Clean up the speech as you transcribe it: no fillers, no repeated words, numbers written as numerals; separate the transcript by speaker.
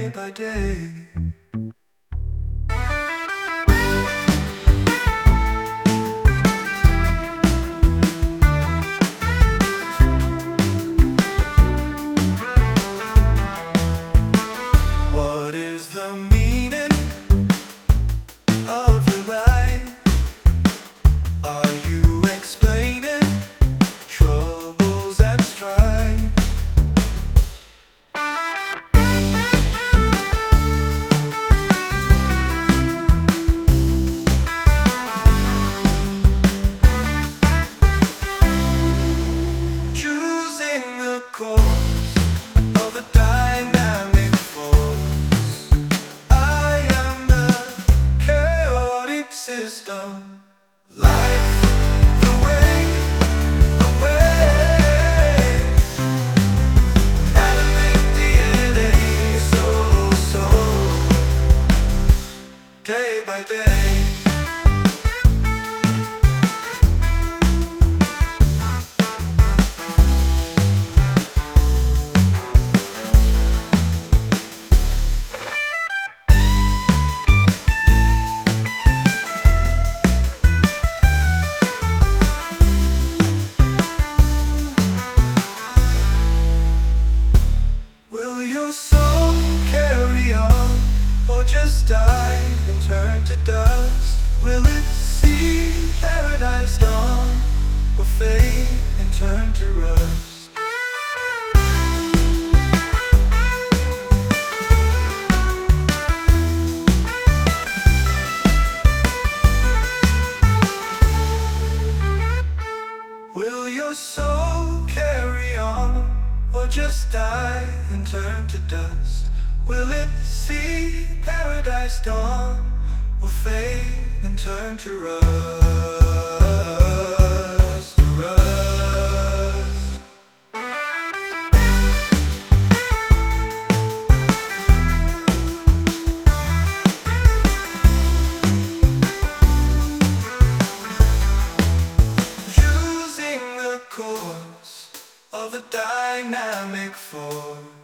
Speaker 1: by day. What is the meaning of your life? Are you explaining troubles and strife? Choosing the course of a dynamic force. I am the chaotic system. Life, the way, animate DNA, soul, day by day. Will your soul carry on, or just die and turn to dust? Will it see paradise dawn, or fade and turn to rust? Will your soul carry on, or just die and turn to dust? Will it see paradise dawn, or fade and turn to rust, rust? Choosing the course of a dynamic force.